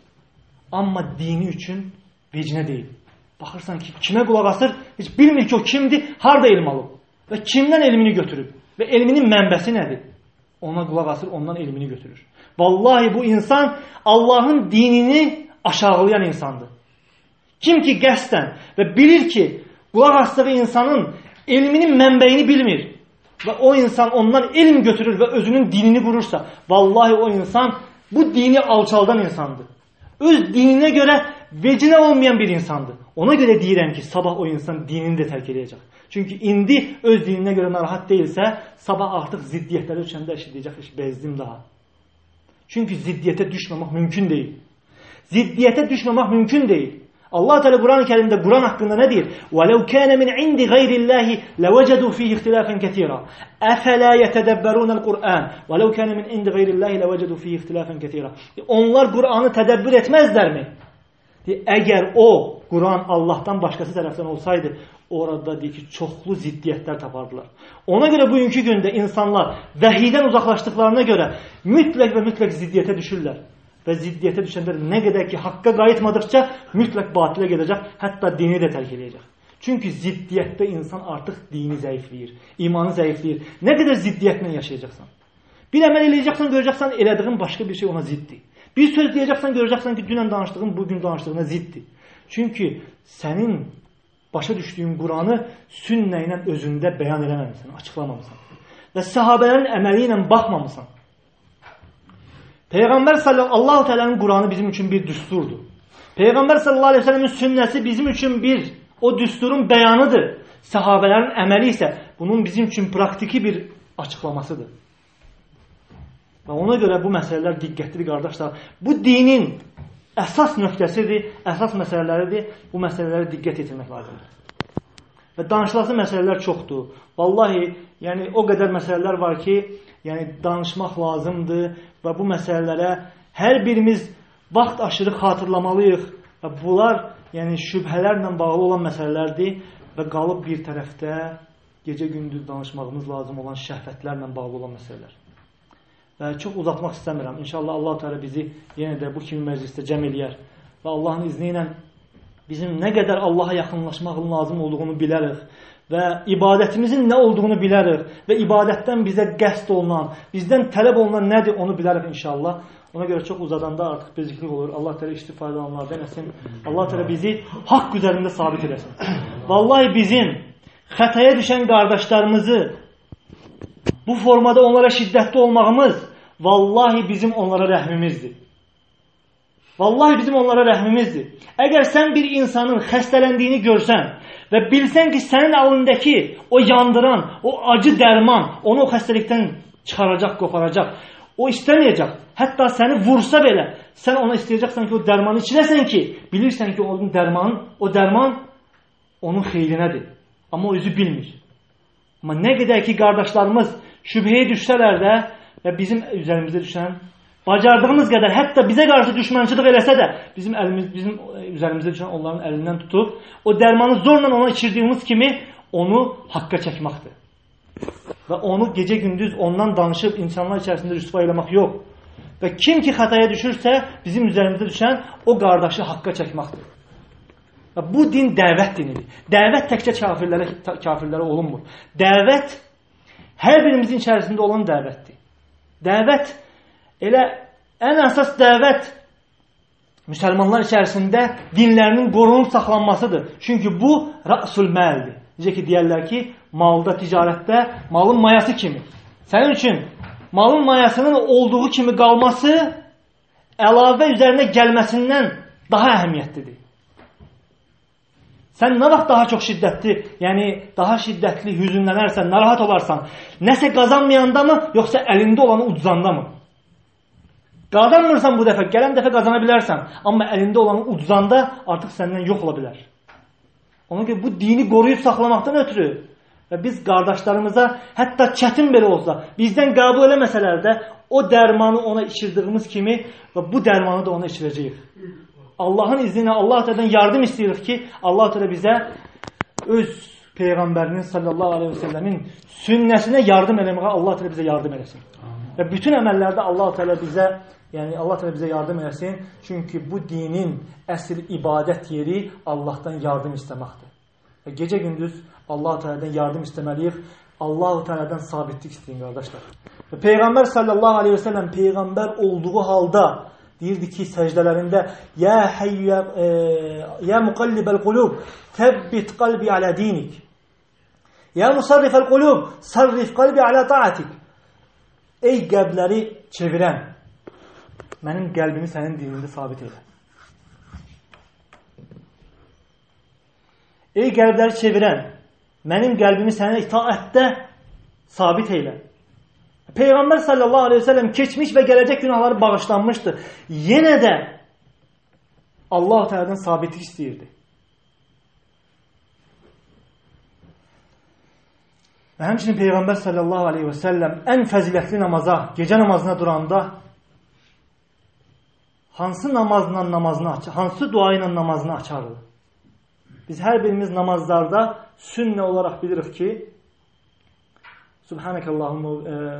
Amma dini üçün vecinə deyil. Baxırsan ki, kimə qulaq asır, heç bilmir ki, o kimdir, harada elm alıb və kimdən elmini götürüb və elminin mənbəsi nədir? Ona qulaq asır, ondan elmini götürür. Vallahi bu insan Allahın dinini aşağılayan insandır. Kim ki qəsdən və bilir ki, qulaq asdığı insanın elminin mənbəyini bilmir və o insan ondan elm götürür və özünün dinini qurursa, vallahi o insan bu dini alçaldan insandır. Öz dininə görə vecinə olmayan bir insandır. Ona görə deyirəm ki, sabah o insan dinini də tərk edəcək. Çünki indi öz dininə görə narahat deyilsə, sabah artıq ziddiyyətləri ölçəndə eşidəcək, bezdim daha. Çünki ziddiyyətə düşməmək mümkün deyil. Ziddiyyətə düşməmək mümkün deyil. Allah Teala Kur'an-ı Kerim'de Kur'an hakkında ne diyor? وَلَوْ كَانَ مِنْ عِنْدِ غَيْرِ اللّٰهِ لَوَجَدُوا ف۪يهِ اِخْتِلَافًا كَثِيرًا اَفَلَا يَتَدَبَّرُونَ الْقُرْآنِ وَلَوْ كَانَ مِنْ عِنْدِ غَيْرِ اللّٰهِ لَوَجَدُوا ف۪يهِ اِخْتِلَافًا كَثِيرًا Onlar Kur'an'ı tedebbür etmezler mi? Eğer o Kur'an Allah'tan başkası tarafından olsaydı orada deyir ki çoxlu ziddiyyətlər tapardılar. Ona göre bugünkü günde insanlar vəhiydən uzaklaştıklarına göre mütləq ve mütləq ziddiyyətə düşürlər. Və ziddiyyətə düşənlər nə qədər ki haqqa qayıtmadıqca mütləq batilə gedəcək, hətta dini də tərk edəcək. Çünki ziddiyyətdə insan artıq dini zəifləyir, imanı zəifləyir. Nə qədər ziddiyyətlə yaşayacaqsan. Bir əməl eləyəcəksən, görəcəksən elədiğin başqa bir şey ona ziddir. Bir söz deyəcəksən, görəcəksən ki dünən danışdığın bugün danışdığına ziddir. Çünki sənin başa düşdüyün Kur'an'ı sünnə ilə özündə bəyan eləməmisən, açıqlamamısan. Və sahabələrin əməli ilə baxmamısan. Peygamber sallallahu teala'nın Kur'an'ı bizim için bir düsturdur. Peygamber sallallahu aleyhi ve sellem'in sünnesi bizim için bir o düsturun beyanıdır. Sahabelerin əməli ise bunun bizim için praktiki bir açıklamasıdır. Ve ona göre bu meseleler diqqətlidir kardeşler. Bu dinin əsas nöqtəsidir, əsas məsələləridir. Bu məsələləri diqqət etmək lazımdır. Ve danışılası məsələlər çoxdur. Vallahi yani o kadar məsələlər var ki, yani danışmaq lazımdır. Və bu məsələlərə hər birimiz vaxt aşırı xatırlamalıyıq. Və bunlar yəni şübhələrlə bağlı olan məsələlərdir və qalıb bir tərəfdə gecə-gündüz danışmağımız lazım olan şəhvətlərlə bağlı olan məsələlər. Və çox uzatmaq istəmirəm. İnşallah Allah Teala bizi yenə də bu kimi məclisdə cəm eləyər və Allahın izni ilə bizim nə qədər Allaha yaxınlaşmağın lazım olduğunu bilərik. Və ibadətimizin nə olduğunu bilərik və ibadətdən bizə qəsd olunan, bizdən tələb olunan nədir onu bilərik inşallah. Ona görə çox uzadanda artıq beziklik olur. Allah Teala istifadə olanlardan etsin. Allah Teala bizi haqq üzərində sabit eləsin. Vallahi bizim xətaya düşən qardaşlarımızı bu formada onlara şiddətli olmağımız vallahi bizim onlara rəhmimizdir. Vallahi bizim onlara rəhmimizdir. Əgər sən bir insanın xəstələndiyini görsən və bilsən ki sənin əlindəki o yandıran, o acı dərman onu o xəstəlikdən çıxaracaq, qoparacaq. O istəməyəcək. Hətta səni vursa belə sən ona istəyəcəksən ki o dərmanı içirəsən ki bilirsən ki o dərman onun xeyrinədir. Amma o özü bilmir. Amma nə qədər ki qardaşlarımız şübhəyə düşsələr də və bizim üzərimizdə düşən bacardığımız qədər hətta bizə qarşı düşmənçilik eləsə də bizim üzərimizdə düşən onların əlindən tutub o dərmanı zorla ona içirdiyimiz kimi onu haqqa çəkməkdir. Və onu gecə-gündüz ondan danışıb insanlar içərisində rüsva eləmək yox. Və kim ki xətaya düşürsə bizim üzərimizdə düşən o qardaşı haqqa çəkməkdir. Və bu din dəvət dinidir. Dəvət təkcə kafirlərə olunmur. Dəvət hər birimizin içərisində olan dəvətdir. Dəvət elə ən əsas dəvət müsəlmanlar içərisində dinlərinin qorunub saxlanmasıdır. Çünki bu rəsul məldir. Necə ki deyərlər ki, malda, ticarətdə malın mayası kimi. Sənin üçün malın mayasının olduğu kimi qalması əlavə üzərinə gəlməsindən daha əhəmiyyətlidir. Sən nə vaxt daha çox şiddətli, yəni daha şiddətli hüzünlənərsən, narahat olarsan, nəsə qazanmayanda mı, yoxsa əlində olanı udzanda mı? Qazanmırsan bu dəfə, gələn dəfə qazana bilərsən, amma əlində olanı udzanda artıq səndən yox ola bilər. Ona görə bu dini qoruyub saxlamaqdan ötürü və biz qardaşlarımıza, hətta çətin belə olsa, bizdən qəbul eləməsələr də o dərmanı ona içirdiyimiz kimi və bu dərmanı da ona içirəcəyik. Allahın izni ilə Allah Teala'dan yardım istiyoruz ki, Allah Teala bizə öz Peyğəmbərinin sallallahu aleyhi ve sellemin sünnəsinə yardım eləməyə Allah Teala bizə yardım eləsin. Və bütün əməllərdə Allah Teala bizə, yəni Allah Teala bizə yardım eləsin. Çünki bu dinin əsl ibadət yeri Allahdan yardım istəməkdir. Və gecə gündüz Allah Teala'dan yardım istəməliyik. Allah Teala'dan sabitlik isteyin qardaşlar. Və Peyğəmbər sallallahu aleyhi ve sellem Peyğəmbər olduğu halda deyirdi ki səcdələrində Ya muqallibəl qulub Təbbit qalbi alə dinik Ya musarrifəl qulub Sarrif qalbi alə taatik. Ey qəlbləri çevirən, mənim qəlbimi sənin dinində sabit elə. Ey qəlbləri çevirən, mənim qəlbimi sənin itaətdə sabit elə. Peyğəmbər sallallahu aleyhi ve sellem keçmiş və gələcək günahları bağışlanmışdı. Yenə də Allah Teala'dan sabitlik istəyirdi. Və həmçinin Peyğəmbər sallallahu aleyhi ve sellem ən fəzilətli namaza, gecə namazına duranda hansı hansı dua ilə namazını açardı? Biz hər birimiz namazlarda sünnə olaraq bilirik ki Subhanakallahumma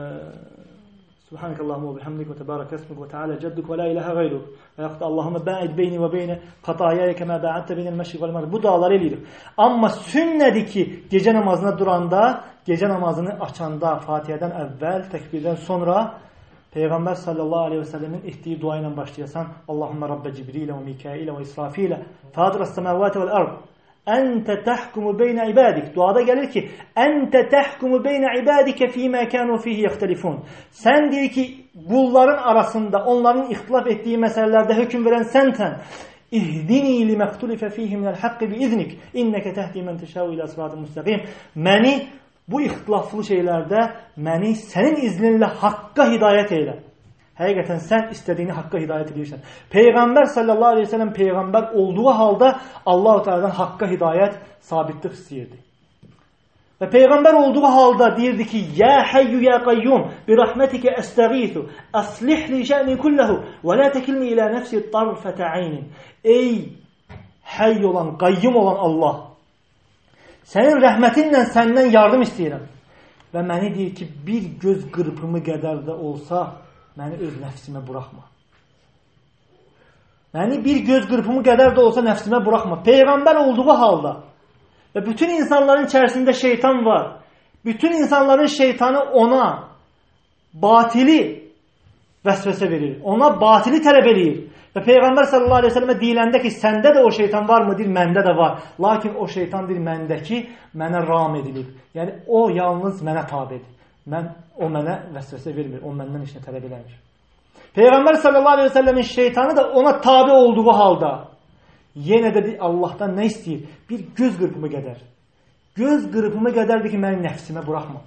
ve bihamdik ve tebarek esmuk ve teala cedduk ve la ilahe gayruk. Və yaxud da Allahumma ba'id beyni ve beyne xatayaya kema ba'adte beynel məşriq vel məğrib. Bu duaları eləyirik. Amma sünnədir ki, gecə namazına duranda, gecə namazını açanda, Fatihədən əvvəl, təkbirdən sonra Peyğəmbər sallallahu aleyhi ve sellemin etdiyi dua ilə başlayasan. Allahumma Rabbe Cibrilə və Mikaillə və İsrafilə Fadiras semavati vel ard. Əntə təhkumu beynə ibadik. Duada gəlir ki, Əntə təhkumu beynə ibadikə fīmə kənu fihi yəxtəlifun. Sən deyir ki, qulların arasında, onların ixtilaf etdiyi məsələlərdə hökm verən sənsən. İhdini li məxtulifə fihi minəl haqqi bi iznik. İnnəkə təhdi mən təşəu ilə sıratı müstəqim. Məni bu ixtilaflı şeylərdə, məni sənin izninlə haqqa hidayət eylə. Həqiqətən sən istədiyini haqqa hidayət edirsən. Peyğəmbər sallallahu aleyhi ve sellem Peyğəmbər olduğu halda Allah-u Teala'dan haqqa hidayət, sabitlik istəyirdi. Və Peyğəmbər olduğu halda deyirdi ki, Ya hayyu ya qayyum, bi rahmetikə əstəğithu, əslih li şə'ni kulləhu, və la təkilni ilə nəfsi tarfətə aynin. Ey hayy olan, qayyum olan Allah, sənin rəhmətinlə səndən yardım istəyirəm. Və məni deyir ki, bir göz qırpımı qədər də olsa, məni öz nəfsimə buraxma. Məni bir göz qırpımı qədər də olsa nəfsimə buraxma. Peyğəmbər olduğu halda və bütün insanların içərisində şeytan var. Bütün insanların şeytanı ona batili vəsvəsə verir. Ona batili tələb edir. Və Peyğəmbər sallallahu aleyhi ve sellemə deyiləndə ki, səndə də o şeytan var mı? Deyir, məndə də var. Lakin o şeytan deyir, məndəki mənə ram edilib. Yəni, o yalnız mənə tabidir. O mənə vəsvəsə vermir, o məndən işini tələb eləmir. Peyğəmbər sallallahu aleyhi ve sellemin şeytanı da ona tabi olduğu halda yenə də Allahdan nə istəyir? Bir göz qırpımı qədər. Göz qırpımı qədərdir ki, məni nəfsimə buraxma.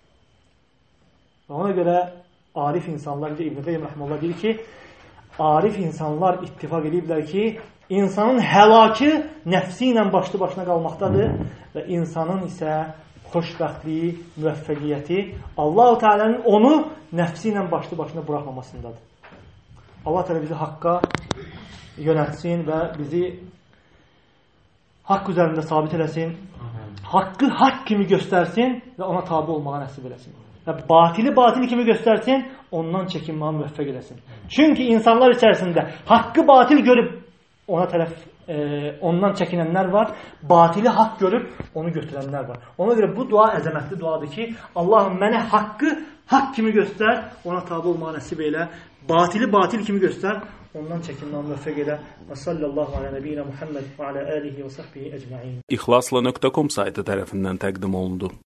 Və ona görə arif insanlar, İbn Qayyim rəhməllah deyir ki, arif insanlar ittifaq ediblər ki, insanın həlakı nəfsi ilə başlı başına qalmaqdadır və insanın isə xoşbəxtliyi, müvəffəqiyyəti Allah-u Teala'nın onu nəfsi ilə başlı başına buraxmamasındadır. Allah Teala bizi haqqa yönətsin və bizi haqq üzərində sabit eləsin. Haqqı haqq kimi göstərsin və ona tabi olmağa nəsib eləsin. Və batili kimi göstərsin, ondan çəkinməyə müvəffəq eləsin. Çünki insanlar içərisində haqqı batil görüb ona tərəf ondan çəkinənlər var, batili haqq görüb onu götürənlər var. Ona görə bu dua əzəmətli duadır ki, Allahım mənə haqqı haqq kimi göstər, ona tabi olmağa nəsib elə, batili batil kimi göstər, ondan çəkinməyə müvəffəq elə. Və sallallahu alə nəbiyyina Muhammed və alə alihi və sahbihi əcma'in. İxlasla.com saytı tərəfindən təqdim olundu.